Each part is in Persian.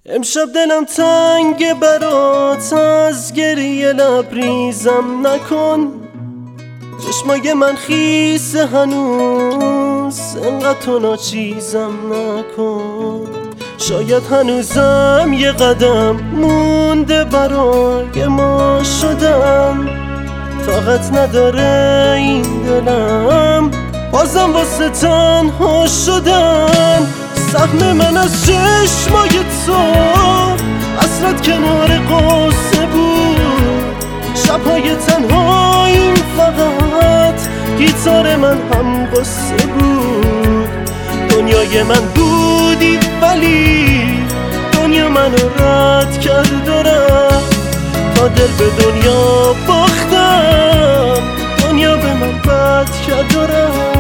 امشب دلم تنگ برات، از گریه لبریزم نکن. چشمای من خیسه هنوز، انقدر تو ناچیزم نکن. شاید هنوزم یه قدم مونده برای ما شدم. طاقت نداره این دلم بازم واسه تنها شدن. سهم من از چشمای تو حسرت کنار قصه بود. شبهای تنهاییم فقط گیتار من هم قصه بود. دنیای من بودی ولی دنیا منو رد کرد و رفت. تا دل به دنیا باختم، دنیا به من بد کرد و رفت.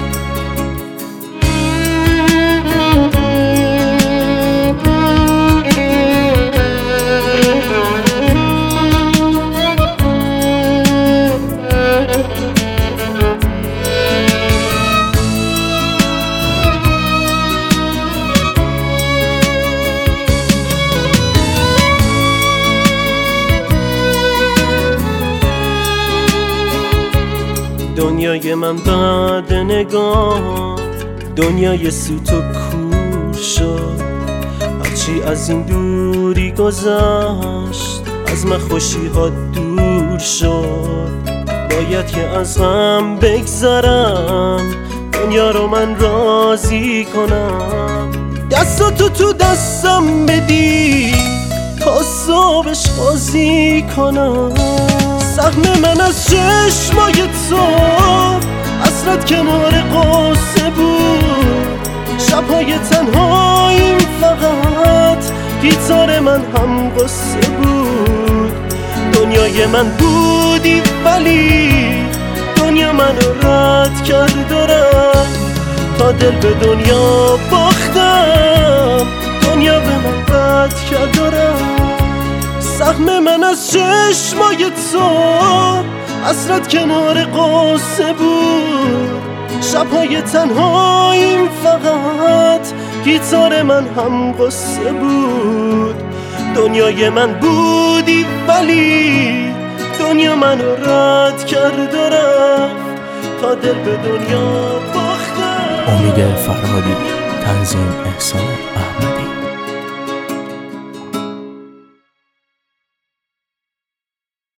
دنیای من بعد نگاه، دنیای سوت و کور شد. هرچی از این دوری گذشت، از من خوشی ها دور شد. باید که از غم بگذرم، دنیا رو من راضی کنم. دستاتو تو دستم بدی تا صبحش بازی کنم. سهم من از چشمای تو حسرت کنار قصه بود. شبهای تنهاییم فقط گیتار من هم قصه بود. دنیای من بودی ولی دنیا منو رد کرد و رفت. تا دل به دنیا باختم، دنیا به من بد کرد و رفت. سهم من از چشمای تو حسرت کنار قصه بود. شبهای تنهاییم فقط گیتار من هم قصه بود. دنیای من بودی ولی دنیا منو رد کرد و رفت. تا دل به دنیا باختم. امید فرهادی، تنظیم احسان احمد.